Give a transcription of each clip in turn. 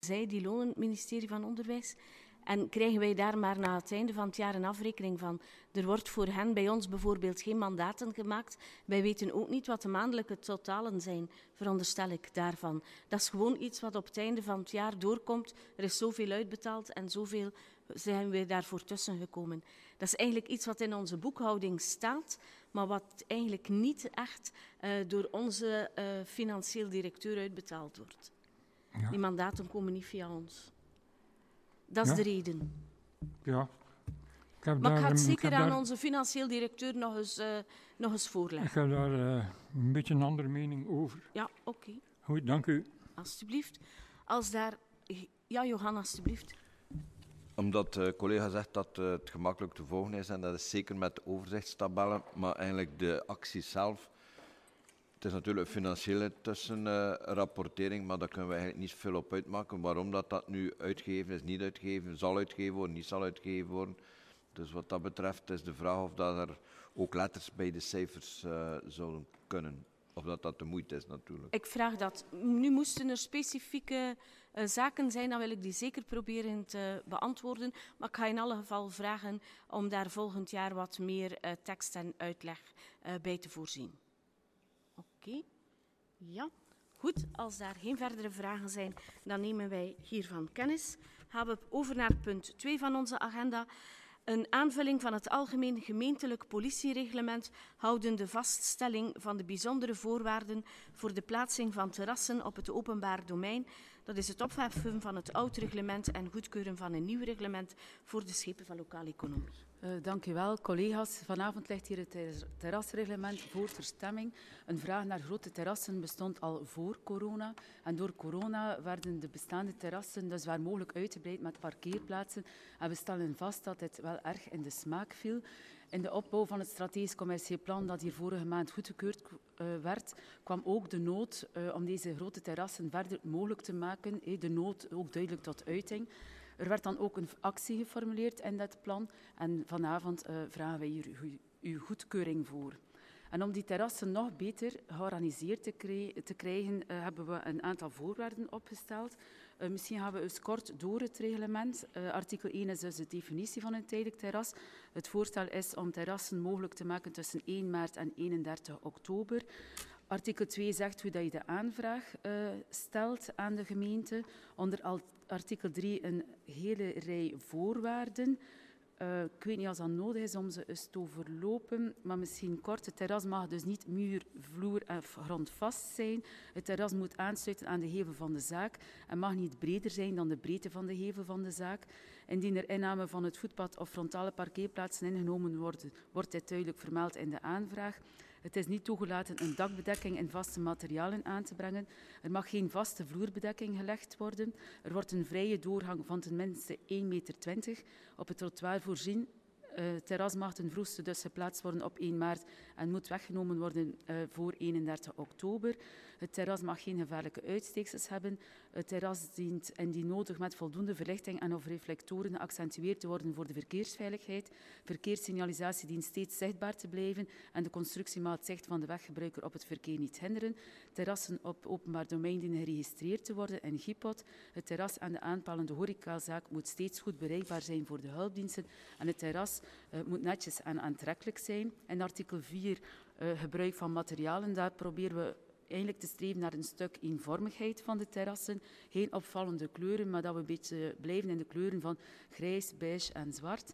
zij die lonen, het ministerie van Onderwijs. En krijgen wij daar maar na het einde van het jaar een afrekening van. Er wordt voor hen bij ons bijvoorbeeld geen mandaten gemaakt. Wij weten ook niet wat de maandelijke totalen zijn, veronderstel ik daarvan. Dat is gewoon iets wat op het einde van het jaar doorkomt. Er is zoveel uitbetaald en zoveel zijn we daarvoor tussen gekomen. Dat is eigenlijk iets wat in onze boekhouding staat, maar wat eigenlijk niet echt door onze financieel directeur uitbetaald wordt. Ja. Die mandaten komen niet via ons. Dat is de reden. Ja. Maar ik ga het zeker aan onze financieel directeur nog eens voorleggen. Ik heb daar een beetje een andere mening over. Ja, oké. Goed, dank u. Alsjeblieft. Als daar... Ja, Johan, alsjeblieft. Omdat de collega zegt dat het gemakkelijk te volgen is, en dat is zeker met de overzichtstabellen, maar eigenlijk de actie zelf. Het is natuurlijk een financiële tussenrapportering, maar daar kunnen we eigenlijk niet veel op uitmaken. Waarom dat nu uitgegeven is, niet uitgegeven, zal uitgegeven worden, niet zal uitgegeven worden. Dus wat dat betreft is de vraag of dat er ook letters bij de cijfers zouden kunnen. Of dat de moeite is natuurlijk. Ik vraag dat. Nu moesten er specifieke zaken zijn, dan wil ik die zeker proberen te beantwoorden. Maar ik ga in alle geval vragen om daar volgend jaar wat meer tekst en uitleg bij te voorzien. Oké. Ja. Goed, als daar geen verdere vragen zijn, dan nemen wij hiervan kennis. Gaan we over naar punt 2 van onze agenda. Een aanvulling van het Algemeen Gemeentelijk Politiereglement houdende vaststelling van de bijzondere voorwaarden voor de plaatsing van terrassen op het openbaar domein. Dat is het opheffen van het oud reglement en goedkeuren van een nieuw reglement voor de schepen van lokale economie. Dank u wel, collega's. Vanavond ligt hier het terrasreglement voor ter stemming. Een vraag naar grote terrassen bestond al voor corona. En door corona werden de bestaande terrassen dus waar mogelijk uitgebreid met parkeerplaatsen. En we stellen vast dat dit wel erg in de smaak viel. In de opbouw van het strategisch commercieel plan dat hier vorige maand goedgekeurd werd, kwam ook de nood om deze grote terrassen verder mogelijk te maken. De nood ook duidelijk tot uiting. Er werd dan ook een actie geformuleerd in dat plan en vanavond vragen wij hier uw goedkeuring voor. En om die terrassen nog beter georganiseerd te krijgen, hebben we een aantal voorwaarden opgesteld. Misschien gaan we eens kort door het reglement. Artikel 1 is dus de definitie van een tijdelijk terras. Het voorstel is om terrassen mogelijk te maken tussen 1 maart en 31 oktober. Artikel 2 zegt hoe dat je de aanvraag stelt aan de gemeente. Onder artikel 3 een hele rij voorwaarden. Ik weet niet als dat nodig is om ze eens te overlopen, maar misschien kort. Het terras mag dus niet muur, vloer of grondvast zijn. Het terras moet aansluiten aan de gevel van de zaak en mag niet breder zijn dan de breedte van de gevel van de zaak. Indien er inname van het voetpad of frontale parkeerplaatsen ingenomen worden, wordt dit duidelijk vermeld in de aanvraag. Het is niet toegelaten een dakbedekking in vaste materialen aan te brengen. Er mag geen vaste vloerbedekking gelegd worden. Er wordt een vrije doorgang van tenminste 1,20 meter op het trottoir voorzien. Het terras mag ten vroegste dus geplaatst worden op 1 maart en moet weggenomen worden voor 31 oktober. Het terras mag geen gevaarlijke uitsteeksels hebben. Het terras dient indien nodig met voldoende verlichting en of reflectoren geaccentueerd te worden voor de verkeersveiligheid. Verkeerssignalisatie dient steeds zichtbaar te blijven en de constructie mag het zicht van de weggebruiker op het verkeer niet hinderen. Terrassen op openbaar domein dienen geregistreerd te worden in GIPOT. Het terras aan de aanpalende horecazaak moet steeds goed bereikbaar zijn voor de hulpdiensten en het terras moet netjes en aantrekkelijk zijn. In artikel 4 gebruik van materialen, daar proberen we eigenlijk te streven naar een stuk eenvormigheid van de terrassen. Geen opvallende kleuren, maar dat we een beetje blijven in de kleuren van grijs, beige en zwart.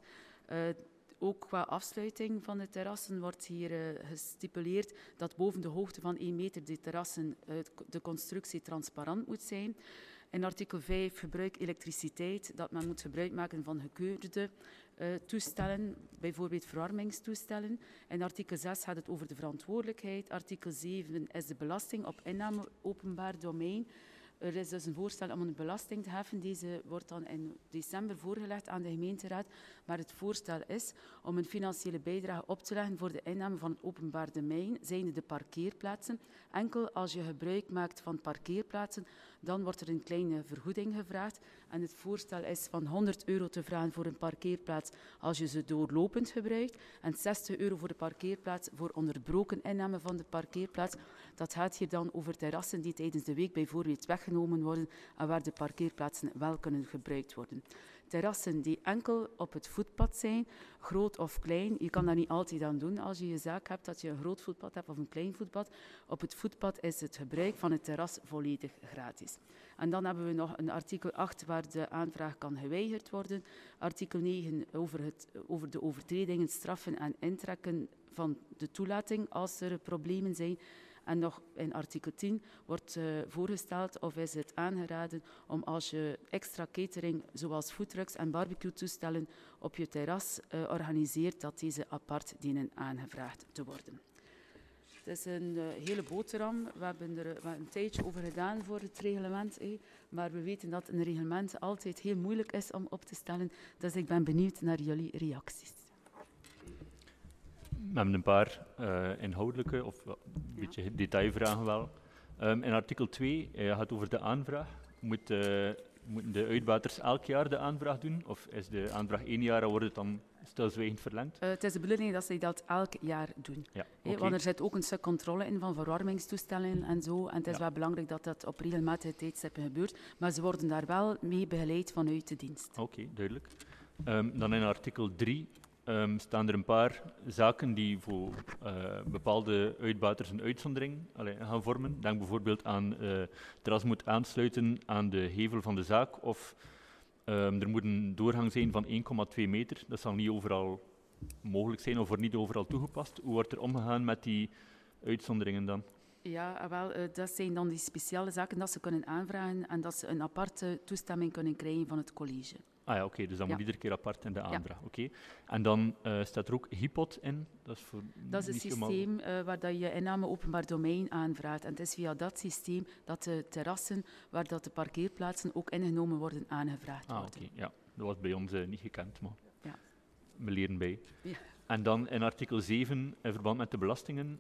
Ook qua afsluiting van de terrassen wordt hier gestipuleerd dat boven de hoogte van 1 meter de terrassen de constructie transparant moet zijn. In artikel 5 gebruik elektriciteit, dat men moet gebruik maken van gekeurde toestellen, bijvoorbeeld verwarmingstoestellen. In artikel 6 gaat het over de verantwoordelijkheid. Artikel 7 is de belasting op inname openbaar domein. Er is dus een voorstel om een belasting te heffen. Deze wordt dan in december voorgelegd aan de gemeenteraad. Maar het voorstel is om een financiële bijdrage op te leggen voor de inname van het openbaar domein, zijnde de parkeerplaatsen. Enkel als je gebruik maakt van parkeerplaatsen, dan wordt er een kleine vergoeding gevraagd. En het voorstel is van €100 te vragen voor een parkeerplaats als je ze doorlopend gebruikt. En €60 voor de parkeerplaats voor onderbroken inname van de parkeerplaats. Dat gaat hier dan over terrassen die tijdens de week bijvoorbeeld weggenomen worden en waar de parkeerplaatsen wel kunnen gebruikt worden. Terrassen die enkel op het voetpad zijn, groot of klein. Je kan dat niet altijd aan doen als je je zaak hebt, dat je een groot voetpad hebt of een klein voetpad. Op het voetpad is het gebruik van het terras volledig gratis. En dan hebben we nog een artikel 8 waar de aanvraag kan geweigerd worden. Artikel 9 over de overtredingen, straffen en intrekken van de toelating als er problemen zijn. En nog in artikel 10 wordt voorgesteld of is het aangeraden om als je extra catering zoals foodtrucks en barbecue-toestellen op je terras organiseert, dat deze apart dienen aangevraagd te worden. Het is een hele boterham. We hebben er een tijdje over gedaan voor het reglement. Maar we weten dat een reglement altijd heel moeilijk is om op te stellen. Dus ik ben benieuwd naar jullie reacties. We hebben een paar inhoudelijke of een beetje detailvragen wel. In artikel 2 gaat over de aanvraag. Moeten de uitbaters elk jaar de aanvraag doen? Of is de aanvraag 1 jaar en wordt het dan stilzwijgend verlengd? Het is de bedoeling dat ze dat elk jaar doen. Ja, okay. Want er zit ook een stuk controle in van verwarmingstoestellen en zo. En het is wel belangrijk dat dat op regelmatige tijdstippen gebeurt. Maar ze worden daar wel mee begeleid vanuit de dienst. Oké, duidelijk. Dan in artikel 3 staan er een paar zaken die voor bepaalde uitbaters een uitzondering gaan vormen. Denk bijvoorbeeld aan het terras moet aansluiten aan de hevel van de zaak of er moet een doorgang zijn van 1,2 meter. Dat zal niet overal mogelijk zijn of wordt niet overal toegepast. Hoe wordt er omgegaan met die uitzonderingen dan? Ja, wel, dat zijn dan die speciale zaken dat ze kunnen aanvragen en dat ze een aparte toestemming kunnen krijgen van het college. Ah ja, oké, dus dat moet iedere keer apart in de aanvraag. Oké. En dan staat er ook HIPOT in. Dat is een systeem waar dat je inname openbaar domein aanvraagt. En het is via dat systeem dat de terrassen, waar dat de parkeerplaatsen ook ingenomen worden, aangevraagd worden. Oké, ja. Dat was bij ons niet gekend, maar we leren bij. Ja. En dan in artikel 7, in verband met de belastingen,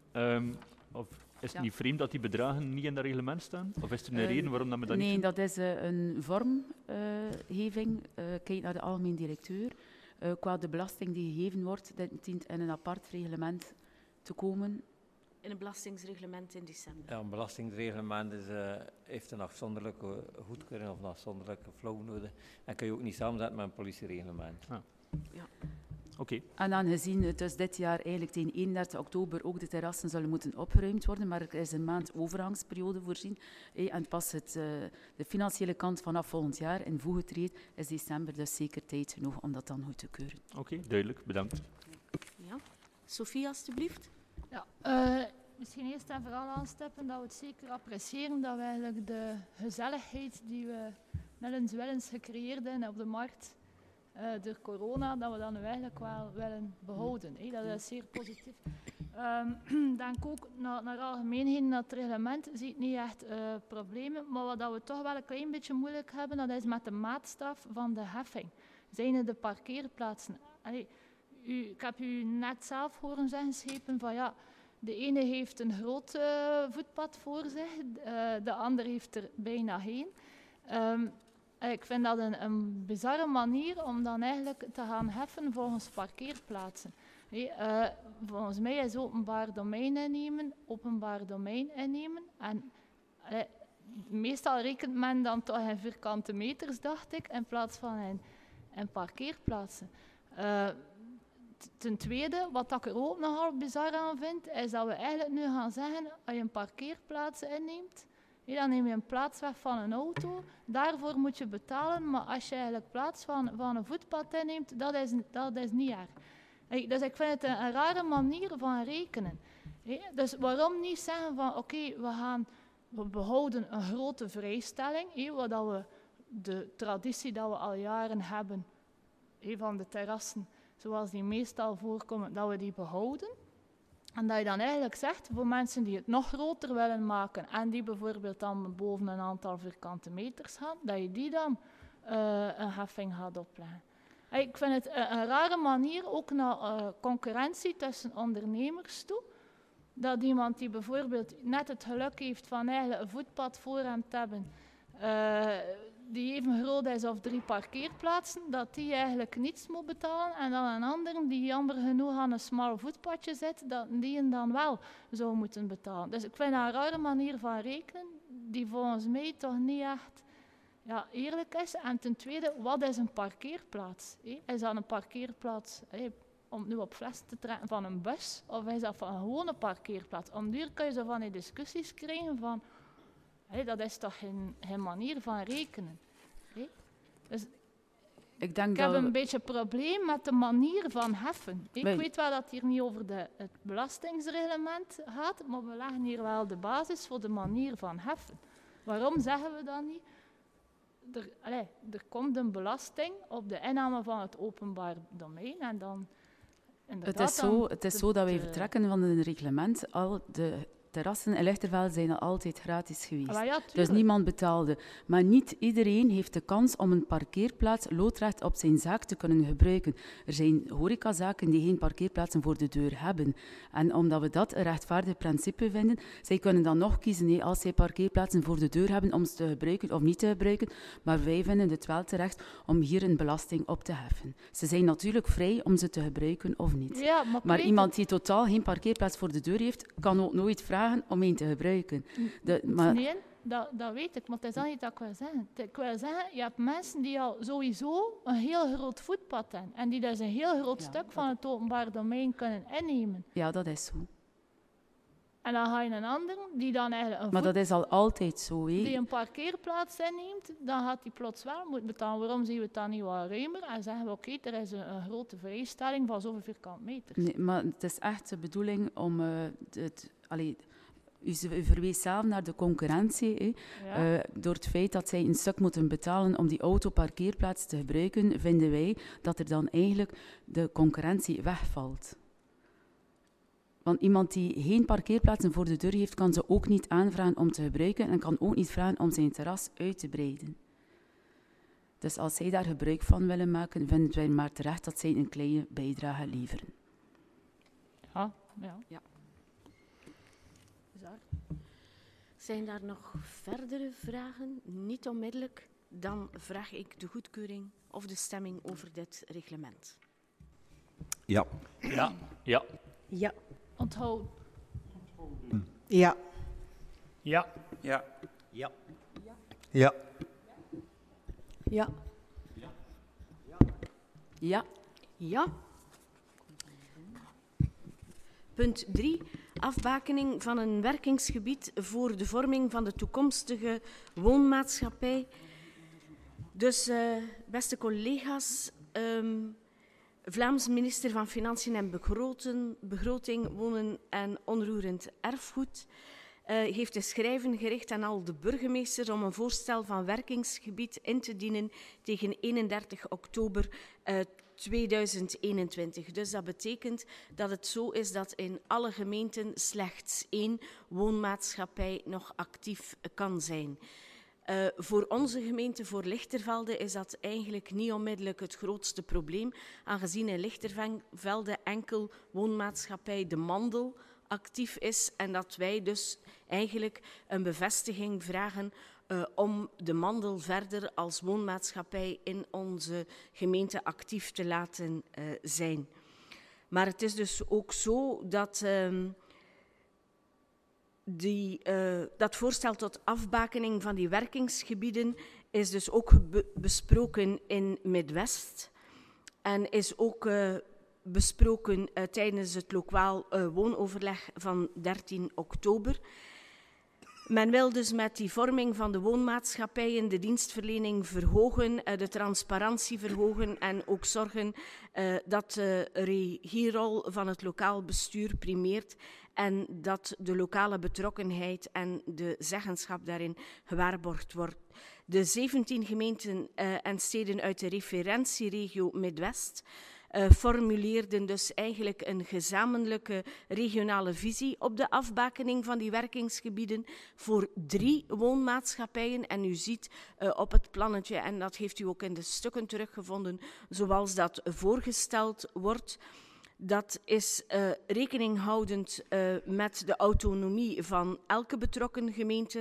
is het niet vreemd dat die bedragen niet in dat reglement staan? Of is er een reden waarom dat we dat niet doen? Nee, dat is een vormgeving. Kijk naar de algemeen directeur. Qua de belasting die gegeven wordt, dit dient in een apart reglement te komen. In een belastingsreglement in december. Ja, een belastingsreglement heeft een afzonderlijke goedkeuring of een afzonderlijke flow nodig. En kun je ook niet samenzetten met een politiereglement. Ah. Ja. Oké. En aangezien het dus dit jaar eigenlijk tegen 31 oktober ook de terrassen zullen moeten opgeruimd worden, maar er is een maand overgangsperiode voorzien. En pas de financiële kant vanaf volgend jaar in voege treedt, is december dus zeker tijd genoeg om dat dan goed te keuren. Oké, duidelijk. Bedankt. Ja. Sophie, alstublieft. Ja, misschien eerst en vooral aanstippen dat we het zeker appreciëren dat we eigenlijk de gezelligheid die we willens gecreëerd hebben op de markt door corona, dat we dat nu eigenlijk wel willen behouden. Dat is zeer positief. Denk ook naar algemeenheden, dat het reglement ziet niet echt problemen, maar wat we toch wel een klein beetje moeilijk hebben, dat is met de maatstaf van de heffing. Zijn er de parkeerplaatsen? Ik heb u net zelf horen zeggen, Schepen, van ja, de ene heeft een groot voetpad voor zich, de ander heeft er bijna geen. Ik vind dat een bizarre manier om dan eigenlijk te gaan heffen volgens parkeerplaatsen. Volgens mij is openbaar domein innemen. En meestal rekent men dan toch in vierkante meters, dacht ik, in plaats van in parkeerplaatsen. Ten tweede, wat ik er ook nogal bizar aan vind, is dat we eigenlijk nu gaan zeggen, als je een parkeerplaats inneemt, dan neem je een plaats weg van een auto, daarvoor moet je betalen, maar als je eigenlijk plaats van een voetpad inneemt, dat is niet erg. Dus ik vind het een rare manier van rekenen. Dus waarom niet zeggen van oké, we behouden een grote vrijstelling, wat dat we de traditie dat we al jaren hebben van de terrassen, zoals die meestal voorkomen, dat we die behouden. En dat je dan eigenlijk zegt, voor mensen die het nog groter willen maken en die bijvoorbeeld dan boven een aantal vierkante meters gaan, dat je die dan een heffing gaat opleggen. Ik vind het een rare manier, ook naar concurrentie tussen ondernemers toe, dat iemand die bijvoorbeeld net het geluk heeft van eigenlijk een voetpad voor hem te hebben, die even groot is of 3 parkeerplaatsen, dat die eigenlijk niets moet betalen. En dan een ander die jammer genoeg aan een smal voetpadje zit, dat die dan wel zou moeten betalen. Dus ik vind dat een rare manier van rekenen, die volgens mij toch niet echt eerlijk is. En ten tweede, wat is een parkeerplaats? Is dat een parkeerplaats om nu op fles te trekken van een bus? Of is dat van een gewone parkeerplaats? Om duur kun je zo van die discussies krijgen van... dat is toch geen manier van rekenen. Dus ik heb een beetje een probleem met de manier van heffen. Ik weet wel dat het hier niet over het belastingsreglement gaat, maar we leggen hier wel de basis voor de manier van heffen. Waarom zeggen we dat niet? Er komt een belasting op de inname van het openbaar domein en dan... Het is zo dat wij vertrekken van het reglement. Al de terrassen in Lichtervelde zijn al altijd gratis geweest. Dus niemand betaalde. Maar niet iedereen heeft de kans om een parkeerplaats loodrecht op zijn zaak te kunnen gebruiken. Er zijn horecazaken die geen parkeerplaatsen voor de deur hebben. En omdat we dat een rechtvaardig principe vinden, zij kunnen dan nog kiezen als zij parkeerplaatsen voor de deur hebben om ze te gebruiken of niet te gebruiken. Maar wij vinden het wel terecht om hier een belasting op te heffen. Ze zijn natuurlijk vrij om ze te gebruiken of niet. Ja, maar iemand die totaal geen parkeerplaats voor de deur heeft, kan ook nooit vragen om een te gebruiken. Nee, dat weet ik, maar het is dat niet dat ik wil zeggen. Ik wil zeggen, je hebt mensen die al sowieso een heel groot voetpad hebben en die dus een heel groot stuk van het openbaar domein kunnen innemen. Ja, dat is zo. En dan ga je een ander die dan eigenlijk maar dat is al altijd zo. Die een parkeerplaats inneemt, dan gaat die plots wel moeten betalen. Waarom zien we het dan niet wat ruimer? En zeggen we, oké, er is een grote vrijstelling van zoveel vierkante meter. Nee, maar het is echt de bedoeling om u verwees zelf naar de concurrentie. Door het feit dat zij een stuk moeten betalen om die autoparkeerplaats te gebruiken, vinden wij dat er dan eigenlijk de concurrentie wegvalt. Want iemand die geen parkeerplaatsen voor de deur heeft, kan ze ook niet aanvragen om te gebruiken en kan ook niet vragen om zijn terras uit te breiden. Dus als zij daar gebruik van willen maken, vinden wij maar terecht dat zij een kleine bijdrage leveren. Ja. Zijn daar nog verdere vragen? Niet onmiddellijk. Dan vraag ik de goedkeuring of de stemming over dit reglement. Ja. Ja. Ja. Ja. Onthouden. Ja. Ja. Ja. Ja. Ja. Ja. Ja. Ja. Punt 3. Afbakening van een werkingsgebied voor de vorming van de toekomstige woonmaatschappij. Dus, beste collega's, Vlaams minister van Financiën en Begroting, Wonen en Onroerend Erfgoed heeft een schrijven gericht aan al de burgemeesters om een voorstel van werkingsgebied in te dienen tegen 31 oktober 2021. Dus dat betekent dat het zo is dat in alle gemeenten slechts 1 woonmaatschappij nog actief kan zijn. Voor onze gemeente, voor Lichtervelde, is dat eigenlijk niet onmiddellijk het grootste probleem, aangezien in Lichtervelde enkel woonmaatschappij De Mandel actief is en dat wij dus eigenlijk een bevestiging vragen om De Mandel verder als woonmaatschappij in onze gemeente actief te laten zijn. Maar het is dus ook zo dat dat voorstel tot afbakening van die werkingsgebieden is dus ook besproken in Midwest en is ook besproken tijdens het lokaal woonoverleg van 13 oktober. Men wil dus met die vorming van de woonmaatschappijen de dienstverlening verhogen, de transparantie verhogen en ook zorgen dat de regierol van het lokaal bestuur primeert en dat de lokale betrokkenheid en de zeggenschap daarin gewaarborgd wordt. De 17 gemeenten en steden uit de referentieregio Midwest formuleerden dus eigenlijk een gezamenlijke regionale visie op de afbakening van die werkingsgebieden voor 3 woonmaatschappijen. En u ziet op het plannetje, en dat heeft u ook in de stukken teruggevonden, zoals dat voorgesteld wordt. Dat is rekening houdend met de autonomie van elke betrokken gemeente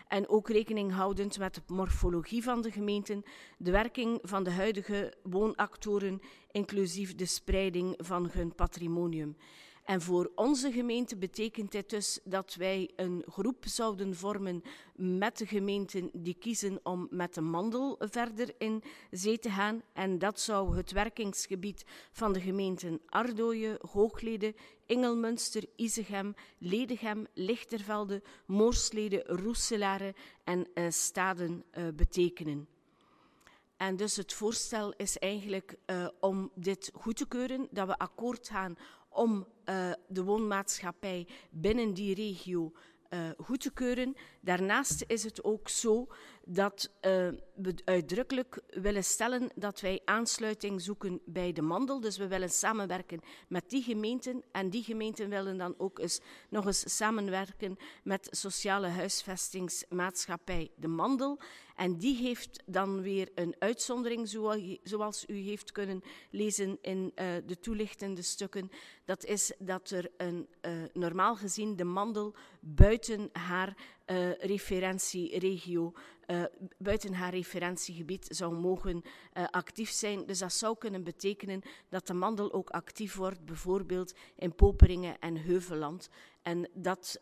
en ook rekening houdend met de morfologie van de gemeenten, de werking van de huidige woonactoren, inclusief de spreiding van hun patrimonium. En voor onze gemeente betekent dit dus dat wij een groep zouden vormen met de gemeenten die kiezen om met de mandel verder in zee te gaan. En dat zou het werkingsgebied van de gemeenten Ardooien, Hooglede, Ingelmunster, Isegem, Ledegem, Lichtervelde, Moorslede, Roeselare en Staden betekenen. En dus het voorstel is eigenlijk om dit goed te keuren, dat we akkoord gaan om de woonmaatschappij binnen die regio goed te keuren. Daarnaast is het ook zo dat we uitdrukkelijk willen stellen dat wij aansluiting zoeken bij de mandel. Dus we willen samenwerken met die gemeenten en die gemeenten willen dan ook nog eens samenwerken met sociale huisvestingsmaatschappij de mandel. En die heeft dan weer een uitzondering, zoals u heeft kunnen lezen in de toelichtende stukken. Dat is dat er normaal gezien de mandel buiten haar referentieregio, buiten haar referentiegebied zou mogen actief zijn. Dus dat zou kunnen betekenen dat de mandel ook actief wordt, bijvoorbeeld in Poperingen en Heuvelland. En dat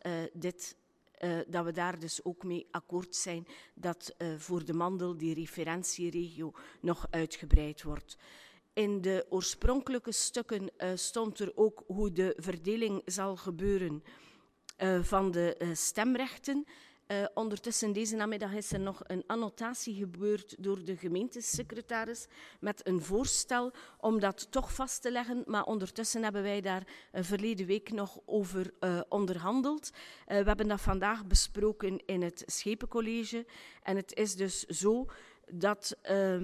we daar dus ook mee akkoord zijn dat voor de mandel die referentieregio nog uitgebreid wordt. In de oorspronkelijke stukken stond er ook hoe de verdeling zal gebeuren van de stemrechten. Ondertussen deze namiddag is er nog een annotatie gebeurd door de gemeentesecretaris met een voorstel om dat toch vast te leggen. Maar ondertussen hebben wij daar verleden week nog over onderhandeld. We hebben dat vandaag besproken in het Schepencollege. En het is dus zo dat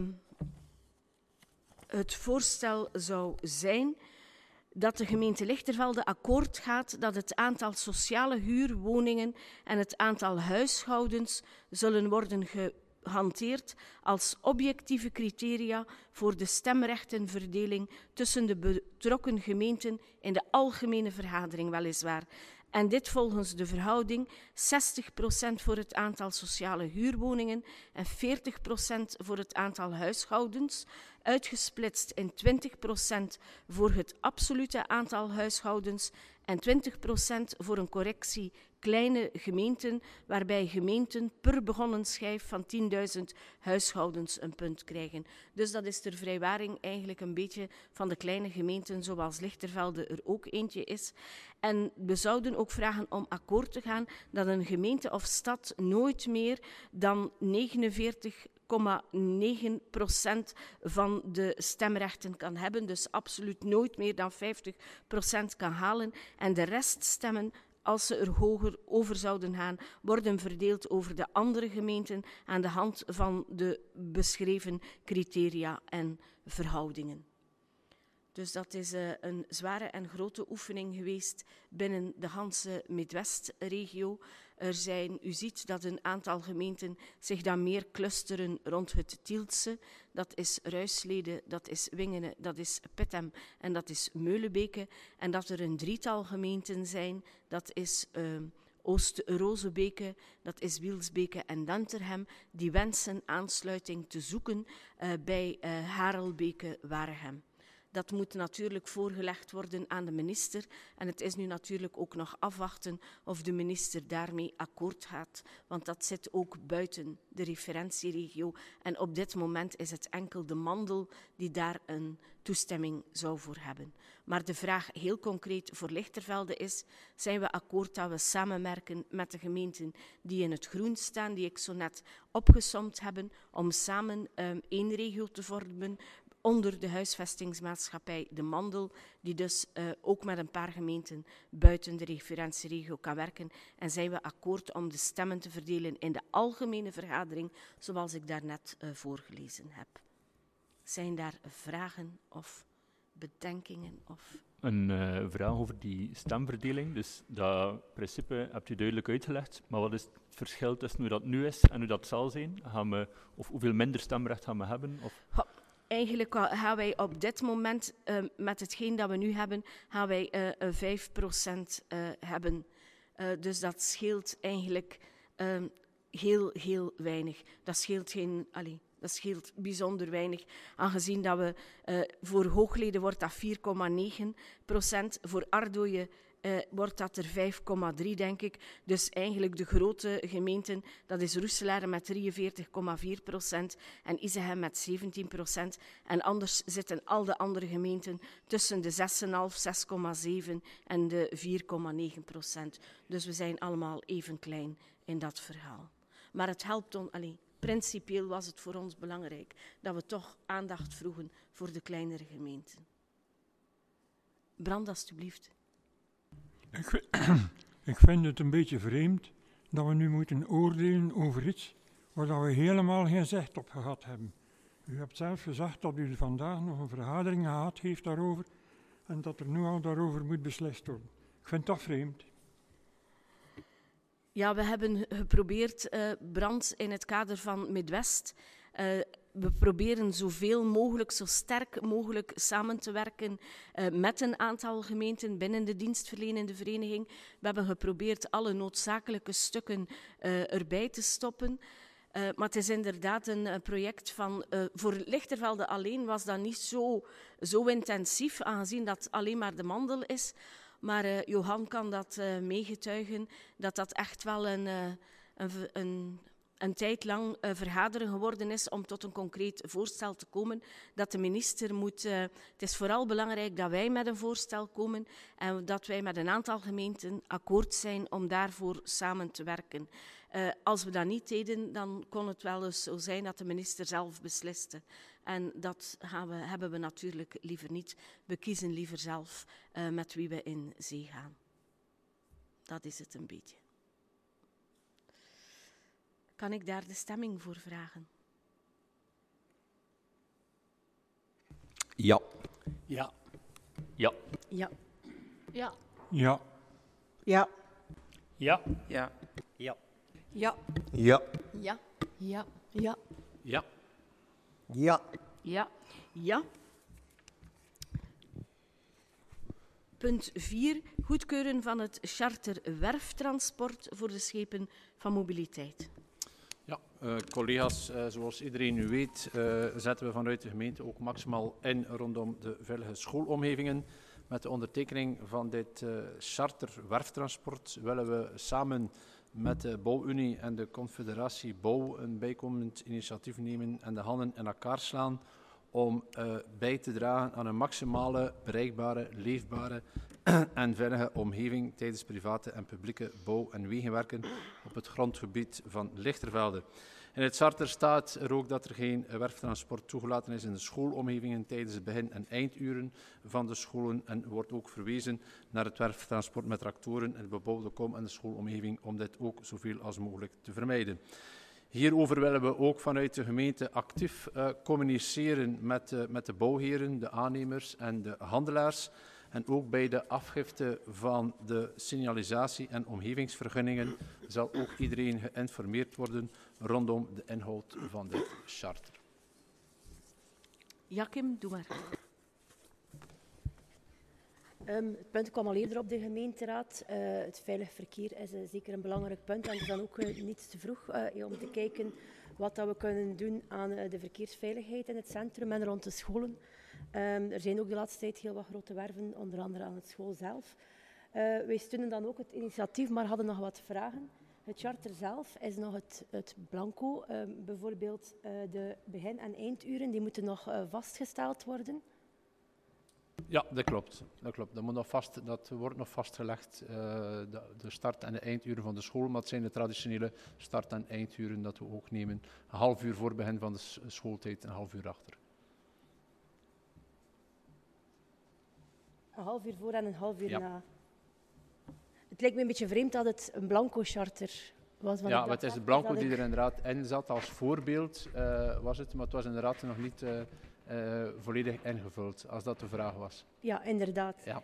het voorstel zou zijn dat de gemeente Lichtervelde akkoord gaat dat het aantal sociale huurwoningen en het aantal huishoudens zullen worden gehanteerd als objectieve criteria voor de stemrechtenverdeling tussen de betrokken gemeenten in de algemene vergadering weliswaar. En dit volgens de verhouding 60% voor het aantal sociale huurwoningen en 40% voor het aantal huishoudens, uitgesplitst in 20% voor het absolute aantal huishoudens en 20% voor een correctie kleine gemeenten, waarbij gemeenten per begonnen schijf van 10.000 huishoudens een punt krijgen. Dus dat is ter vrijwaring eigenlijk een beetje van de kleine gemeenten, zoals Lichtervelde er ook eentje is. En we zouden ook vragen om akkoord te gaan dat een gemeente of stad nooit meer dan 49,9% van de stemrechten kan hebben, dus absoluut nooit meer dan 50% kan halen en de reststemmen, als ze er hoger over zouden gaan, worden verdeeld over de andere gemeenten aan de hand van de beschreven criteria en verhoudingen. Dus dat is een zware en grote oefening geweest binnen de Hanse Midwest-regio. U ziet dat een aantal gemeenten zich dan meer clusteren rond het Tieltse. Dat is Ruislede, dat is Wingene, dat is Pittem en dat is Meulenbeke. En dat er een drietal gemeenten zijn, dat is Oost-Rozebeke, dat is Wielsbeke en Denterhem, die wensen aansluiting te zoeken bij Harelbeke-Waregem. Dat moet natuurlijk voorgelegd worden aan de minister. En het is nu natuurlijk ook nog afwachten of de minister daarmee akkoord gaat. Want dat zit ook buiten de referentieregio. En op dit moment is het enkel de mandel die daar een toestemming zou voor hebben. Maar de vraag heel concreet voor Lichtervelde is, zijn we akkoord dat we samenwerken met de gemeenten die in het groen staan, die ik zo net opgesomd hebben, om samen één regio te vormen, onder de huisvestingsmaatschappij De Mandel, die dus ook met een paar gemeenten buiten de referentieregio kan werken. En zijn we akkoord om de stemmen te verdelen in de algemene vergadering, zoals ik daarnet voorgelezen heb. Zijn daar vragen of bedenkingen? Een vraag over die stemverdeling. Dus dat principe hebt u duidelijk uitgelegd. Maar wat is het verschil tussen hoe dat nu is en hoe dat zal zijn? Of hoeveel minder stemrecht gaan we hebben? Eigenlijk gaan wij op dit moment, met hetgeen dat we nu hebben, gaan wij 5% hebben. Dus dat scheelt eigenlijk heel weinig. Dat scheelt bijzonder weinig, aangezien dat we voor Hoogleden wordt dat 4,9%, voor Ardooien wordt dat er 5,3, denk ik. Dus eigenlijk de grote gemeenten, dat is Roeselare met 43,4% en Isegem met 17%. En anders zitten al de andere gemeenten tussen de 6,5, 6,7 en de 4,9%. Dus we zijn allemaal even klein in dat verhaal. Maar het helpt ons, principieel was het voor ons belangrijk dat we toch aandacht vroegen voor de kleinere gemeenten. Brand, alstublieft. Ik vind het een beetje vreemd dat we nu moeten oordelen over iets waar we helemaal geen zicht op gehad hebben. U hebt zelf gezegd dat u vandaag nog een vergadering gehad heeft daarover en dat er nu al daarover moet beslist worden. Ik vind dat vreemd. Ja, we hebben geprobeerd, Brand, in het kader van Midwest. We proberen zoveel mogelijk, zo sterk mogelijk samen te werken met een aantal gemeenten binnen de dienstverlenende vereniging. We hebben geprobeerd alle noodzakelijke stukken erbij te stoppen. Maar het is inderdaad een project van... voor Lichtervelde alleen was dat niet zo intensief, aangezien dat alleen maar de mandel is. Maar Johan kan dat meegetuigen, dat echt wel een tijd lang vergaderen geworden is om tot een concreet voorstel te komen. Dat de minister moet... het is vooral belangrijk dat wij met een voorstel komen en dat wij met een aantal gemeenten akkoord zijn om daarvoor samen te werken. Als we dat niet deden, dan kon het wel eens zo zijn dat de minister zelf besliste. En dat hebben we natuurlijk liever niet. We kiezen liever zelf met wie we in zee gaan. Dat is het een beetje. Kan ik daar de stemming voor vragen? Ja. Ja. Ja. Ja. Ja. Ja. Ja. Ja. Ja. Ja. Ja. Ja. Ja. Ja. Ja. Ja. Ja. Ja. Ja. Punt 4. Goedkeuren van het charter werftransport voor de schepen van mobiliteit. Ja, collega's, zoals iedereen nu weet, zetten we vanuit de gemeente ook maximaal in rondom de veilige schoolomgevingen. Met de ondertekening van dit charter werftransport willen we samen met de Bouwunie en de Confederatie Bouw een bijkomend initiatief nemen en de handen in elkaar slaan om bij te dragen aan een maximale, bereikbare, leefbare en veilige omgeving tijdens private en publieke bouw- en wegenwerken op het grondgebied van Lichtervelde. In het charter staat er ook dat er geen werftransport toegelaten is in de schoolomgevingen tijdens de begin- en einduren van de scholen en wordt ook verwezen naar het werftransport met tractoren in de bebouwde kom- en de schoolomgeving om dit ook zoveel als mogelijk te vermijden. Hierover willen we ook vanuit de gemeente actief communiceren met de bouwheren, de aannemers en de handelaars. En ook bij de afgifte van de signalisatie- en omgevingsvergunningen zal ook iedereen geïnformeerd worden rondom de inhoud van dit charter. Jakim, doe maar. Het punt kwam al eerder op de gemeenteraad. Het veilig verkeer is zeker een belangrijk punt. En het is dan ook niet te vroeg om te kijken wat dat we kunnen doen aan de verkeersveiligheid in het centrum en rond de scholen. Er zijn ook de laatste tijd heel wat grote werven, onder andere aan het school zelf. Wij steunen dan ook het initiatief, maar hadden nog wat vragen. Het charter zelf is nog het blanco. Bijvoorbeeld de begin- en einduren, die moeten nog vastgesteld worden. Ja, dat klopt. Dat wordt nog vastgelegd, de start- en de einduren van de school. Maar het zijn de traditionele start- en einduren dat we ook nemen. Een half uur voor het begin van de schooltijd en een half uur achter. Een half uur voor en een half uur Ja. na. Het lijkt me een beetje vreemd dat het een blanco charter was. Ja, het is de blanco die er inderdaad in zat als voorbeeld, was het. Maar het was inderdaad nog niet volledig ingevuld, als dat de vraag was. Ja, inderdaad. Ja.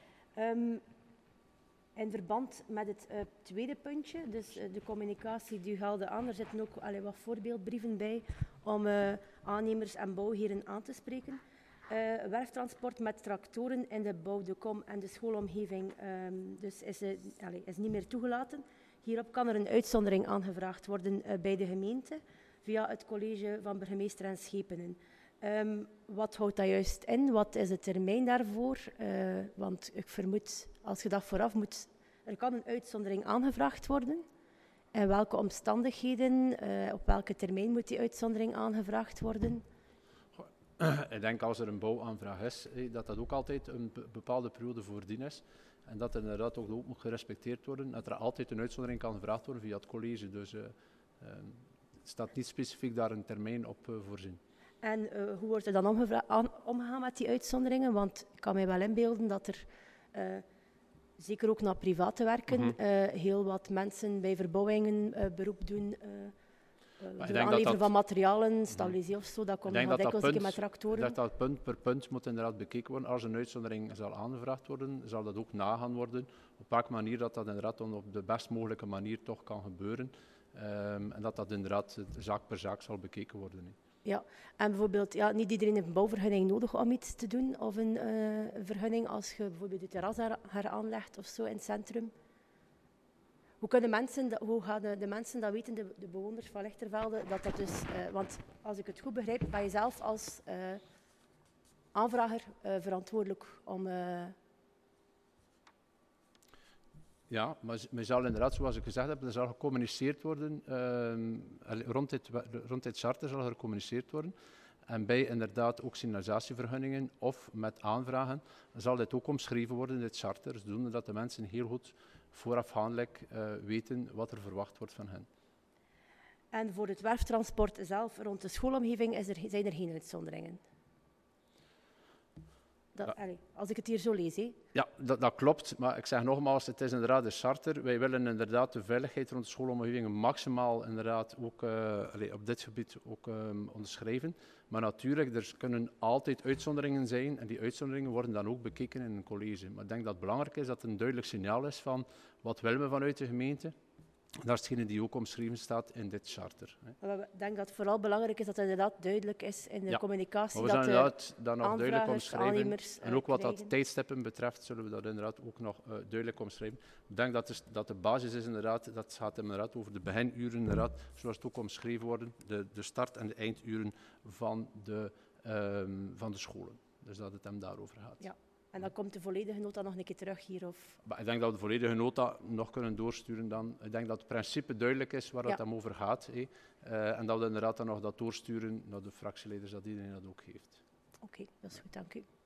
In verband met het tweede puntje, dus de communicatie, die haalde aan. Er zitten ook wat voorbeeldbrieven bij om aannemers en bouwheren aan te spreken. Werftransport met tractoren in de bouwde kom en de schoolomgeving is niet meer toegelaten. Hierop kan er een uitzondering aangevraagd worden bij de gemeente via het college van burgemeester en schepenen. Wat houdt dat juist in? Wat is de termijn daarvoor? Want ik vermoed, als je dat vooraf moet... Er kan een uitzondering aangevraagd worden. En welke omstandigheden, op welke termijn moet die uitzondering aangevraagd worden? Ik denk als er een bouwaanvraag is, dat dat ook altijd een bepaalde periode voordien is. En dat er inderdaad ook moet gerespecteerd worden. Dat er altijd een uitzondering kan gevraagd worden via het college. Dus het staat niet specifiek daar een termijn op voorzien. En hoe wordt er dan omgegaan met die uitzonderingen? Want ik kan mij wel inbeelden dat er, zeker ook naar private werken, heel wat mensen bij verbouwingen beroep doen. Door aanleveren van materialen, stabiliseren of zo, dat komt nog dikwijls met tractoren. Ik denk dat punt per punt moet inderdaad bekeken worden. Als een uitzondering zal aangevraagd worden, zal dat ook nagaan worden. Op welke manier dat inderdaad op de best mogelijke manier toch kan gebeuren. En dat inderdaad zaak per zaak zal bekeken worden. Ja, en bijvoorbeeld, niet iedereen heeft een bouwvergunning nodig om iets te doen. Of een vergunning als je bijvoorbeeld je terras heraanlegt of zo in het centrum. Hoe gaan de mensen dat weten, de bewoners van Lichtervelde, dat dus... want als ik het goed begrijp, ben je zelf als aanvrager verantwoordelijk om... Ja, maar zal inderdaad, zoals ik gezegd heb, er zal gecommuniceerd worden, rond dit charter zal er gecommuniceerd worden. En bij inderdaad ook signalisatievergunningen of met aanvragen zal dit ook omschreven worden in dit charter, zodat de mensen heel goed voorafgaandelijk weten wat er verwacht wordt van hen. En voor het werftransport zelf rond de schoolomgeving zijn er geen uitzonderingen? Als ik het hier zo lees. Ja, dat klopt. Maar ik zeg nogmaals, het is inderdaad een charter. Wij willen inderdaad de veiligheid rond de schoolomgeving maximaal inderdaad ook op dit gebied ook onderschrijven. Maar natuurlijk, er kunnen altijd uitzonderingen zijn en die uitzonderingen worden dan ook bekeken in een college. Maar ik denk dat het belangrijk is dat er een duidelijk signaal is van wat willen we vanuit de gemeente. Dat is hetgene die ook omschreven staat in dit charter. Ik denk dat het vooral belangrijk is dat het inderdaad duidelijk is in de communicatie. Maar we zullen inderdaad dan nog duidelijk omschrijven. En ook wat krijgen. dat tijdstippen betreft, zullen we dat inderdaad ook nog duidelijk omschrijven. Ik denk dat de basis is inderdaad, dat gaat inderdaad over de beginuren, inderdaad, zoals het ook omschreven worden, de start- en de einduren van de scholen. Dus dat het hem daarover gaat. Ja. En dan komt de volledige nota nog een keer terug hier? Of? Maar ik denk dat we de volledige nota nog kunnen doorsturen dan. Ik denk dat het principe duidelijk is waar het hem over gaat. En dat we inderdaad dan nog dat doorsturen naar de fractieleiders, dat iedereen dat ook heeft. Oké, dat is goed, dank u.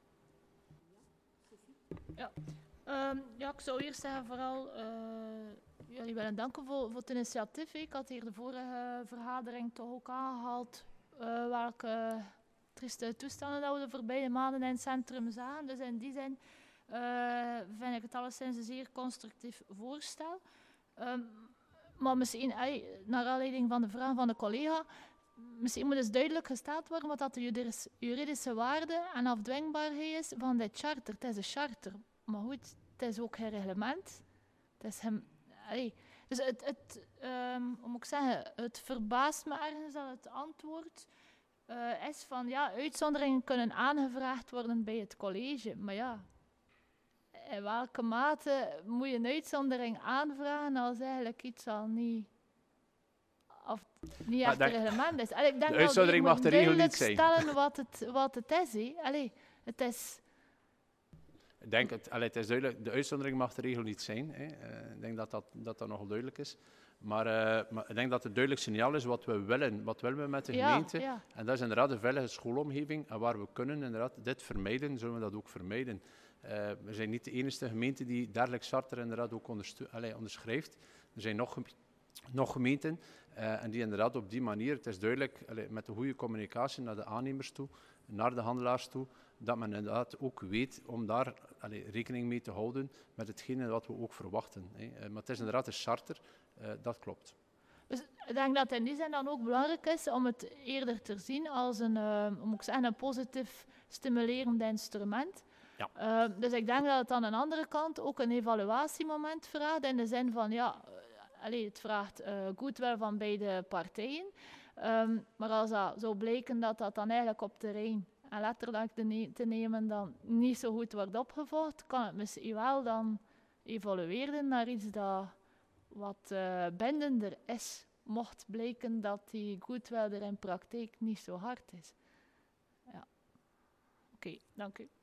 Ja, ik zou eerst zeggen vooral jullie willen danken voor het initiatief. Ik had hier de vorige vergadering toch ook aangehaald welke trieste toestanden dat we de voorbije maanden in het centrum zagen. Dus in die zin vind ik het alleszins een zeer constructief voorstel. Maar misschien, naar aanleiding van de vraag van de collega, misschien moet eens duidelijk gesteld worden wat dat de juridische waarde en afdwingbaarheid is van dit charter. Het is een charter, maar goed, het is ook geen reglement. Het is dus hoe moet ik zeggen, het verbaast me ergens dat het antwoord is van uitzonderingen kunnen aangevraagd worden bij het college. Maar ja, in welke mate moet je een uitzondering aanvragen als eigenlijk iets al niet echt een reglement is? Ik denk de uitzondering mag de regel niet zijn. Stellen wat het is. Het is... Ik denk, het is duidelijk, de uitzondering mag de regel niet zijn. Ik denk dat nog duidelijk is. Maar ik denk dat het duidelijk signaal is wat we willen. Wat willen we met de gemeente? Ja. En dat is inderdaad een veilige schoolomgeving. En waar we kunnen inderdaad dit vermijden, zullen we dat ook vermijden. We zijn niet de enige gemeente die dergelijk charter inderdaad ook onderschrijft. Er zijn nog gemeenten en die inderdaad op die manier, het is duidelijk, met de goede communicatie naar de aannemers toe, naar de handelaars toe, dat men inderdaad ook weet om daar rekening mee te houden met hetgene wat we ook verwachten. Maar het is inderdaad een charter, dat klopt. Dus ik denk dat in die zin dan ook belangrijk is om het eerder te zien als een positief stimulerend instrument. Ja. Dus ik denk dat het aan de andere kant ook een evaluatiemoment vraagt, in de zin van het vraagt goodwill van beide partijen. Maar als dat zou blijken dat dat dan eigenlijk op terrein en letterlijk te nemen dan niet zo goed wordt opgevolgd, kan het misschien wel dan evolueren naar iets dat wat bindender is, mocht blijken dat die goodwill er in praktijk niet zo hard is. Ja. Oké, dank u.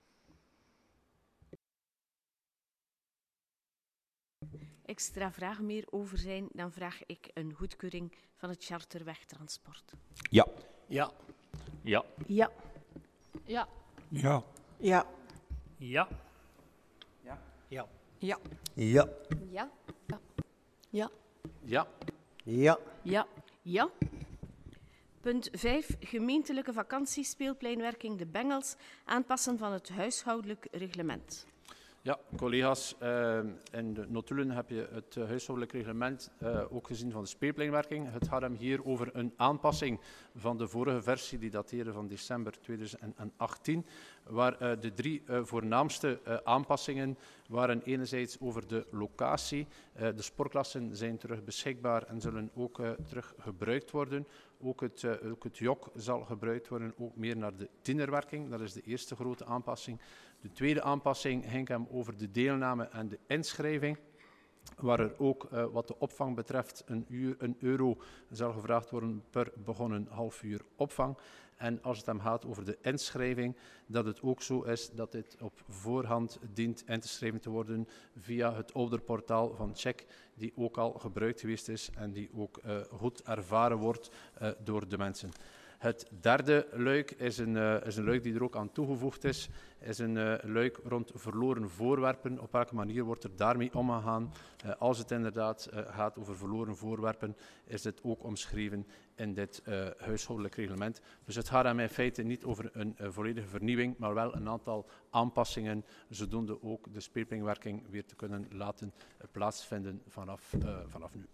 Extra vragen meer over zijn, dan vraag ik een goedkeuring van het charterwegtransport. Ja. Ja. Ja. Ja. Ja. Ja. Ja. Ja. Ja. Ja. Ja. Ja. Ja. Ja. Ja. Ja. Ja. Ja. Punt 5. Gemeentelijke vakantiespeelpleinwerking De Bengels. Aanpassen van het huishoudelijk reglement. Ja, collega's, in de notulen heb je het huishoudelijk reglement ook gezien van de speelpleinwerking. Het gaat hem hier over een aanpassing van de vorige versie, die dateerde van december 2018, waar de 3 voornaamste aanpassingen waren enerzijds over de locatie. De sportklassen zijn terug beschikbaar en zullen ook terug gebruikt worden. Ook het JOC zal gebruikt worden, ook meer naar de tienerwerking. Dat is de eerste grote aanpassing. De tweede aanpassing ging hem over de deelname en de inschrijving, waar er ook wat de opvang betreft €1 zal gevraagd worden per begonnen half uur opvang. En als het hem gaat over de inschrijving, dat het ook zo is dat dit op voorhand dient in te schrijven te worden via het ouderportaal van Check, die ook al gebruikt geweest is en die ook goed ervaren wordt door de mensen. Het derde luik is een luik die er ook aan toegevoegd is. Is een luik rond verloren voorwerpen. Op welke manier wordt er daarmee omgegaan? Als het inderdaad gaat over verloren voorwerpen, is dit ook omschreven in dit huishoudelijk reglement. Dus het gaat hem in feite niet over een volledige vernieuwing, maar wel een aantal aanpassingen, zodoende ook de speelpleinwerking weer te kunnen laten plaatsvinden vanaf nu.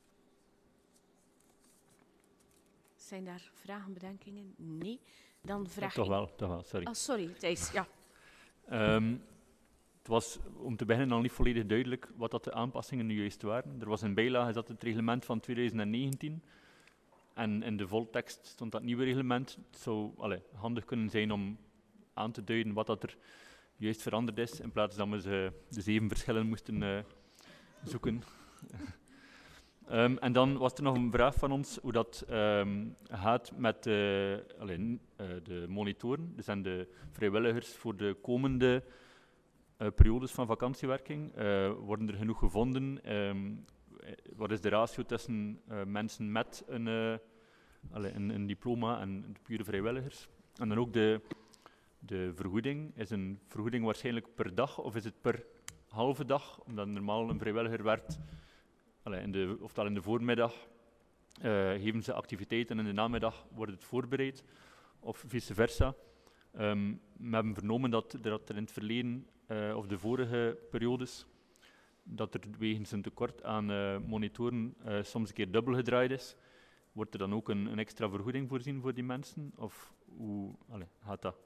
Zijn daar vragen, bedenkingen? Nee. Dan vraag Toch ik... wel, sorry. Ah, sorry, Thijs, ja. Het was om te beginnen al niet volledig duidelijk wat dat de aanpassingen nu juist waren. Er was een bijlage, dat het reglement van 2019. En in de voltekst stond dat nieuwe reglement. Het zou handig kunnen zijn om aan te duiden wat dat er juist veranderd is, in plaats dat we de 7 verschillen moesten zoeken. En dan was er nog een vraag van ons hoe dat gaat met de monitoren, dus en de vrijwilligers voor de komende periodes van vakantiewerking. Worden er genoeg gevonden? Wat is de ratio tussen mensen met een diploma en de pure vrijwilligers? En dan ook de vergoeding. Is een vergoeding waarschijnlijk per dag of is het per halve dag? Omdat normaal een vrijwilliger werkt, ofwel in de voormiddag geven ze activiteiten en in de namiddag wordt het voorbereid, of vice versa. We hebben vernomen dat er in het verleden, of de vorige periodes, dat er wegens een tekort aan monitoren soms een keer dubbel gedraaid is. Wordt er dan ook een extra vergoeding voorzien voor die mensen? Of hoe gaat dat?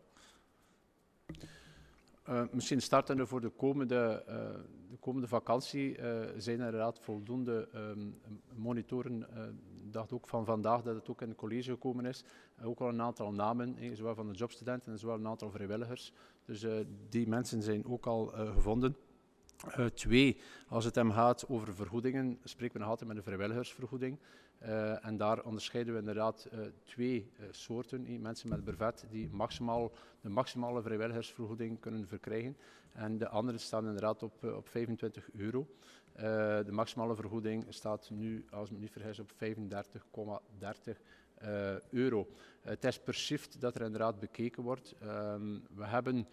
Misschien startende voor de komende vakantie zijn er inderdaad voldoende monitoren. Ik dacht ook van vandaag dat het ook in het college gekomen is. Ook al een aantal namen, zowel van de jobstudenten en zowel een aantal vrijwilligers. Dus die mensen zijn ook al gevonden. 2, als het hem gaat over vergoedingen, spreken we nog altijd met een vrijwilligersvergoeding. En daar onderscheiden we inderdaad 2 soorten. Mensen met brevet die de maximale vrijwilligersvergoeding kunnen verkrijgen. En de andere staan inderdaad op €25. De maximale vergoeding staat nu, als ik me niet vergis, op €35,30. Het is per shift dat er inderdaad bekeken wordt. We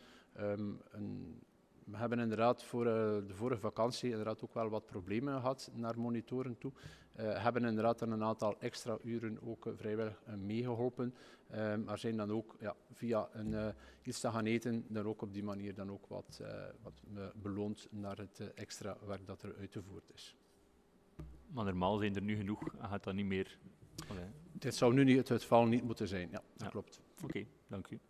hebben inderdaad voor de vorige vakantie inderdaad ook wel wat problemen gehad naar monitoren toe. Hebben inderdaad een aantal extra uren ook vrijwillig meegeholpen. Maar zijn dan ook via iets te gaan eten, dan ook op die manier dan ook wat beloond naar het extra werk dat er uitgevoerd is. Maar normaal zijn er nu genoeg, gaat dat niet meer... Dit zou nu niet het geval niet moeten zijn, ja, dat klopt. Oké, dank u.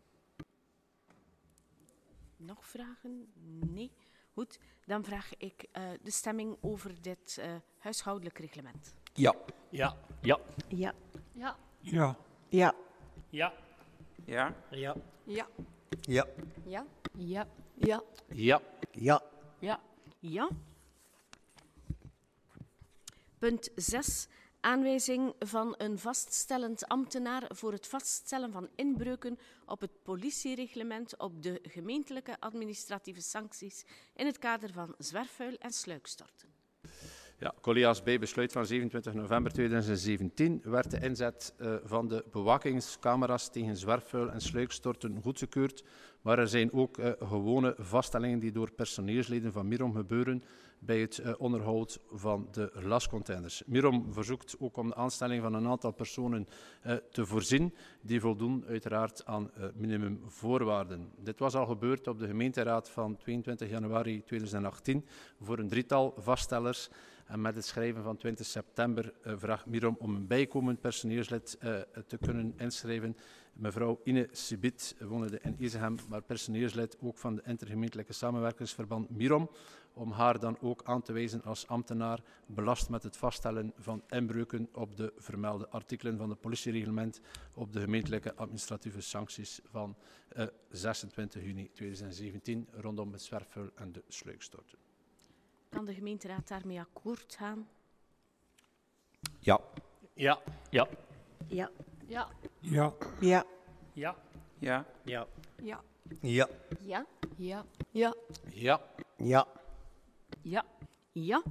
Nog vragen? Nee. Goed, dan vraag ik de stemming over dit huishoudelijk reglement. Ja. Ja. Ja. Ja. Ja. Ja. Ja. Ja. Ja. Ja. Ja. Ja. Ja. Ja. Ja. Ja. Ja. Ja. Ja. Punt 6. Aanwijzing van een vaststellend ambtenaar voor het vaststellen van inbreuken op het politiereglement op de gemeentelijke administratieve sancties in het kader van zwerfvuil en sluikstorten. Ja, collega's, bij besluit van 27 november 2017 werd de inzet van de bewakingscamera's tegen zwerfvuil en sluikstorten goedgekeurd, maar er zijn ook gewone vaststellingen die door personeelsleden van Mirom gebeuren bij het onderhoud van de lascontainers. Mirom verzoekt ook om de aanstelling van een aantal personen te voorzien die voldoen uiteraard aan minimumvoorwaarden. Dit was al gebeurd op de gemeenteraad van 22 januari 2018 voor een drietal vaststellers. En met het schrijven van 20 september vraagt Mirom om een bijkomend personeelslid te kunnen inschrijven. Mevrouw Ine Sibit woonde in Izegem, maar personeelslid ook van de intergemeentelijke samenwerkingsverband Mirom, om haar dan ook aan te wijzen als ambtenaar belast met het vaststellen van inbreuken op de vermelde artikelen van het politiereglement op de gemeentelijke administratieve sancties van 26 juni 2017 rondom het zwerfvuil en de sluikstorten. Kan de gemeenteraad daarmee akkoord gaan? Ja. Ja. Ja. Ja. Ja. Ja. Ja. Ja. Ja. Ja. Ja. Ja. Ja. Ja. Ja. Ja. Ja. Ja. Ja.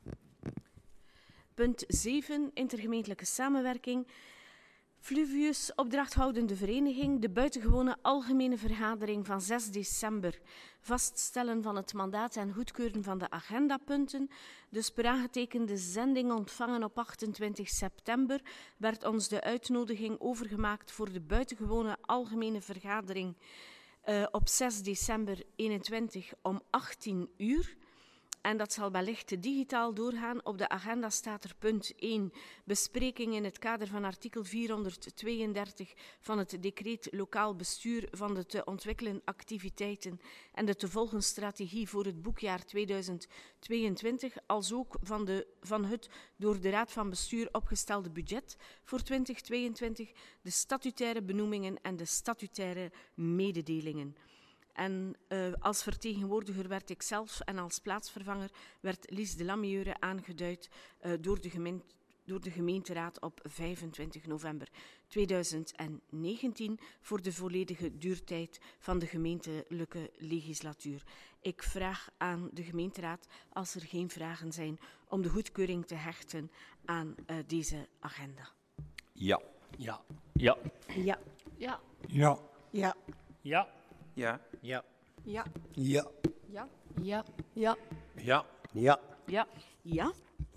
Punt 7. Intergemeentelijke samenwerking. Fluvius, opdrachthoudende vereniging, de buitengewone algemene vergadering van 6 december. Vaststellen van het mandaat en goedkeuren van de agendapunten. Dus per aangetekende zending ontvangen op 28 september werd ons de uitnodiging overgemaakt voor de buitengewone algemene vergadering op 6 december 21 om 18 uur. En dat zal wellicht digitaal doorgaan. Op de agenda staat er punt 1, bespreking in het kader van artikel 432 van het decreet lokaal bestuur van de te ontwikkelen activiteiten en de te volgen strategie voor het boekjaar 2022, als ook van het door de Raad van Bestuur opgestelde budget voor 2022, de statutaire benoemingen en de statutaire mededelingen. En als vertegenwoordiger werd ik zelf en als plaatsvervanger werd Lies de Lamieure aangeduid door de gemeenteraad op 25 november 2019 voor de volledige duurtijd van de gemeentelijke legislatuur. Ik vraag aan de gemeenteraad, als er geen vragen zijn, om de goedkeuring te hechten aan deze agenda. Ja. Ja. Ja. Ja. Ja. Ja. Ja. Ja. Ja. Ja. Ja. Ja. Ja. Ja. Ja. Ja. Ja. Ja.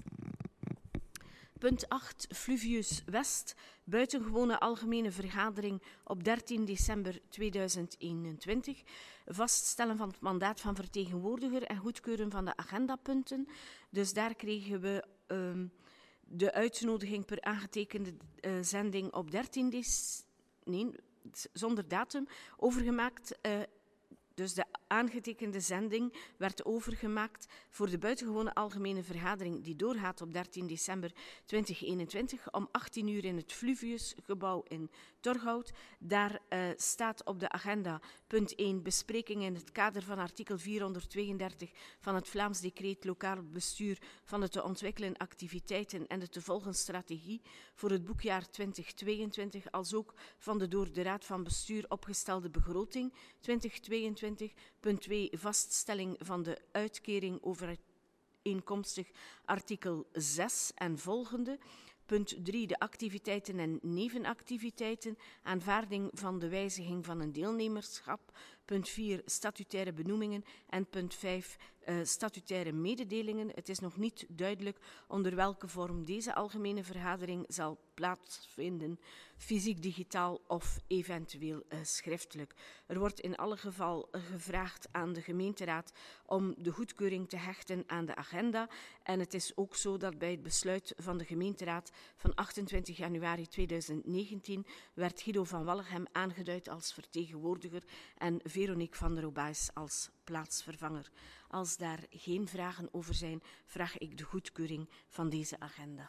Punt 8. Fluvius West. Buitengewone algemene vergadering op 13 december 2021. Vaststellen van het mandaat van vertegenwoordiger en goedkeuren van de agendapunten. Dus daar kregen we de uitnodiging per aangetekende zending op 13 december. Nee, zonder datum overgemaakt. Dus de aangetekende zending werd overgemaakt voor de buitengewone algemene vergadering die doorgaat op 13 december 2021 om 18 uur in het Fluviusgebouw in Torhout. Daar staat op de agenda punt 1 bespreking in het kader van artikel 432 van het Vlaams decreet lokaal bestuur van de te ontwikkelen activiteiten en de te volgen strategie voor het boekjaar 2022, als ook van de door de Raad van Bestuur opgestelde begroting 2022. Punt 2 vaststelling van de uitkering overeenkomstig artikel 6 en volgende. Punt 3 de activiteiten en nevenactiviteiten, aanvaarding van de wijziging van een deelnemerschap. Punt 4 statutaire benoemingen en punt 5 statutaire mededelingen. Het is nog niet duidelijk onder welke vorm deze algemene vergadering zal plaatsvinden, fysiek, digitaal of eventueel schriftelijk. Er wordt in alle geval gevraagd aan de gemeenteraad om de goedkeuring te hechten aan de agenda. En het is ook zo dat bij het besluit van de gemeenteraad van 28 januari 2019 werd Guido van Wallegem aangeduid als vertegenwoordiger en Veronique van der Robaes als plaatsvervanger. Als daar geen vragen over zijn, vraag ik de goedkeuring van deze agenda.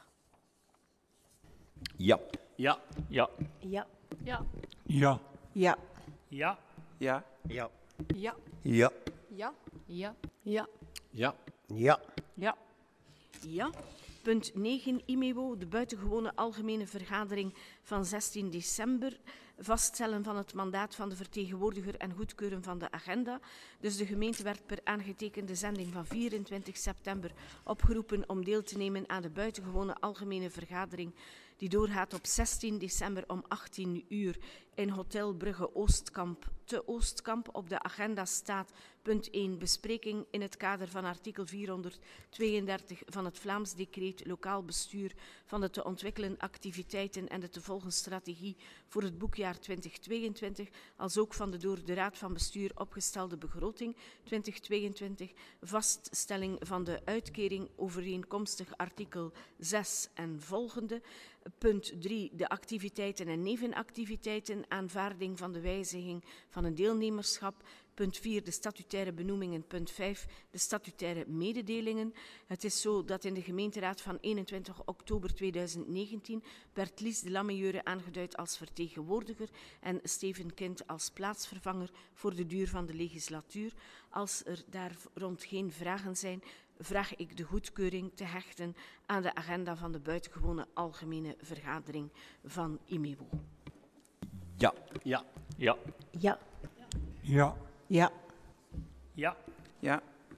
Ja. Ja. Ja. Ja. Ja. Ja. Ja. Ja. Ja. Ja. Ja. Ja. Ja. Ja. Ja. Ja. Ja. Ja. Ja. Punt 9, IMEWO, de buitengewone algemene vergadering van 16 december. Vaststellen van het mandaat van de vertegenwoordiger en goedkeuren van de agenda. Dus de gemeente werd per aangetekende zending van 24 september opgeroepen om deel te nemen aan de buitengewone algemene vergadering die doorgaat op 16 december om 18 uur in Hotel Brugge Oostkamp te Oostkamp. Op de agenda staat punt 1, bespreking in het kader van artikel 432 van het Vlaams Decreet Lokaal Bestuur van de te ontwikkelen activiteiten en de te volgen strategie voor het boekjaar 2022, als ook van de door de Raad van Bestuur opgestelde begroting 2022, vaststelling van de uitkering overeenkomstig artikel 6 en volgende. Punt 3, de activiteiten en nevenactiviteiten, aanvaarding van de wijziging van een deelnemerschap. Punt 4, de statutaire benoemingen. Punt 5, de statutaire mededelingen. Het is zo dat in de gemeenteraad van 21 oktober 2019 werd Lies de Lammejeure aangeduid als vertegenwoordiger en Steven Kind als plaatsvervanger voor de duur van de legislatuur. Als er daar rond geen vragen zijn, vraag ik de goedkeuring te hechten aan de agenda van de buitengewone algemene vergadering van IMEWO. Ja. Ja. Ja. Ja. Ja. Ja. Ja. Ja.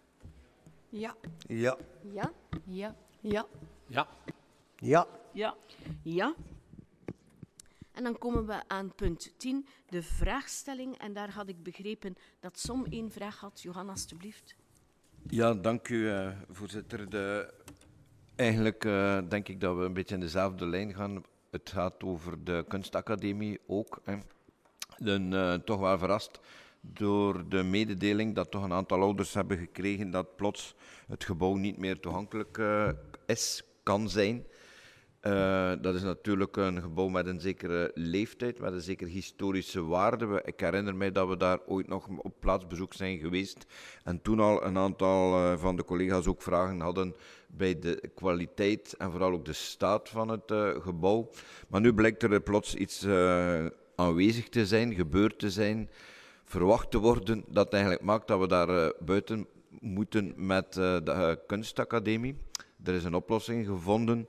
Ja. Ja. Ja. Ja. Ja. Ja. Ja. Ja. Ja. En dan komen we aan punt 10, de vraagstelling. En daar had ik begrepen dat Som één vraag had. Johan, alstublieft. Ja, dank u, voorzitter. Eigenlijk denk ik dat we een beetje in dezelfde lijn gaan. Het gaat over de kunstacademie ook. Hè. Ben toch wel verrast door de mededeling dat toch een aantal ouders hebben gekregen dat plots het gebouw niet meer toegankelijk kan zijn. Dat is natuurlijk een gebouw met een zekere leeftijd, met een zekere historische waarde. Ik herinner mij dat we daar ooit nog op plaatsbezoek zijn geweest en toen al een aantal van de collega's ook vragen hadden bij de kwaliteit en vooral ook de staat van het gebouw. Maar nu blijkt er plots iets aanwezig te zijn, gebeurd te zijn, verwacht te worden, dat eigenlijk maakt dat we daar buiten moeten met de kunstacademie. Er is een oplossing gevonden,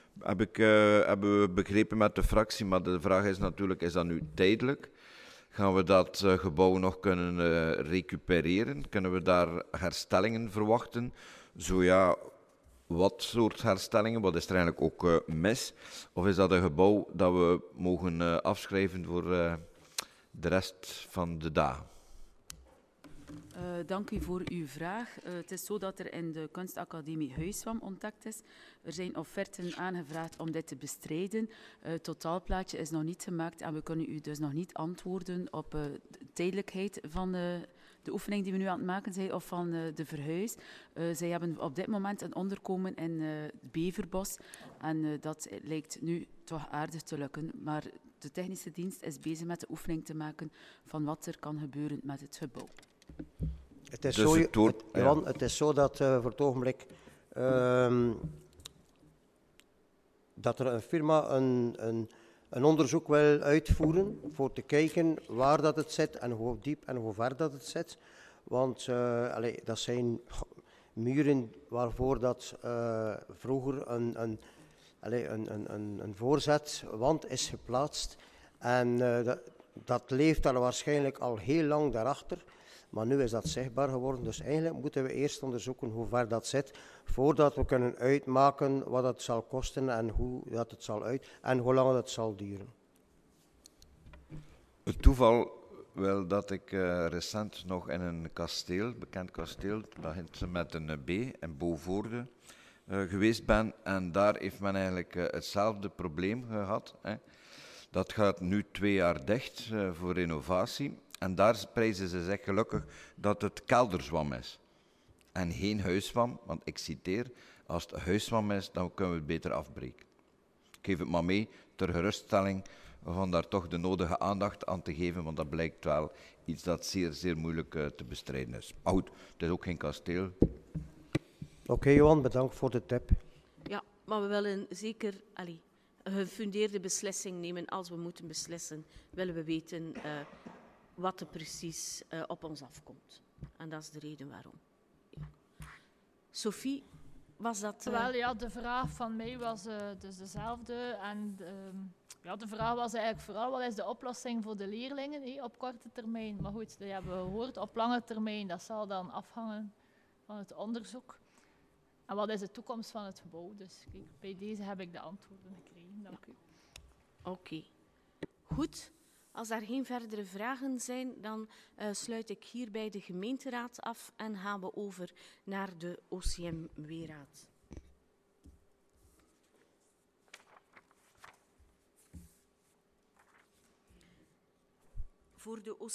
hebben we begrepen met de fractie, maar de vraag is natuurlijk, is dat nu tijdelijk? Gaan we dat gebouw nog kunnen recupereren? Kunnen we daar herstellingen verwachten? Zo ja, wat soort herstellingen? Wat is er eigenlijk ook mis? Of is dat een gebouw dat we mogen afschrijven voor de rest van de dagen? Dank u voor uw vraag. Het is zo dat er in de kunstacademie huiswam ontdekt is. Er zijn offerten aangevraagd om dit te bestrijden. Het totaalplaatje is nog niet gemaakt en we kunnen u dus nog niet antwoorden op de tijdelijkheid van de oefening die we nu aan het maken zijn of van de verhuis. Zij hebben op dit moment een onderkomen in het Beverbos en dat lijkt nu toch aardig te lukken. Maar de technische dienst is bezig met de oefening te maken van wat er kan gebeuren met het gebouw. Het is, Dus zo, Johan, het is zo dat voor het ogenblik dat er een firma een onderzoek wil uitvoeren voor te kijken waar dat het zit en hoe diep en hoe ver dat het zit. Want dat zijn muren waarvoor dat vroeger een voorzetwand is geplaatst. En dat leeft al waarschijnlijk al heel lang daarachter. Maar nu is dat zichtbaar geworden. Dus eigenlijk moeten we eerst onderzoeken hoe ver dat zit, voordat we kunnen uitmaken wat het zal kosten en hoe dat het zal en hoe lang het zal duren. Het toeval wel dat ik recent nog in een kasteel, bekend kasteel, dat begint met een B, in Bovoorde, geweest ben. En daar heeft men eigenlijk hetzelfde probleem gehad. Hè. Dat gaat nu 2 jaar dicht voor renovatie. En daar prijzen ze zich gelukkig dat het kelderzwam is. En geen huiszwam, want ik citeer, als het huiszwam is, dan kunnen we het beter afbreken. Ik geef het maar mee, ter geruststelling, van daar toch de nodige aandacht aan te geven, want dat blijkt wel iets dat zeer, zeer moeilijk te bestrijden is. Maar goed, het is ook geen kasteel. Oké, Johan, bedankt voor de tip. Ja, maar we willen zeker een gefundeerde beslissing nemen. Als we moeten beslissen, willen we weten wat er precies op ons afkomt. En dat is de reden waarom. Ja. Sophie? was dat... Wel, ja, de vraag van mij was dus dezelfde. En ja, de vraag was eigenlijk vooral, wat is de oplossing voor de leerlingen op korte termijn? Maar goed, dat hebben we gehoord. Op lange termijn, dat zal dan afhangen van het onderzoek. En wat is de toekomst van het gebouw? Dus kijk, bij deze heb ik de antwoorden gekregen. Dank u. Oké. Goed. Als er geen verdere vragen zijn, dan sluit ik hierbij de gemeenteraad af en gaan we over naar de OCMW-raad. Voor de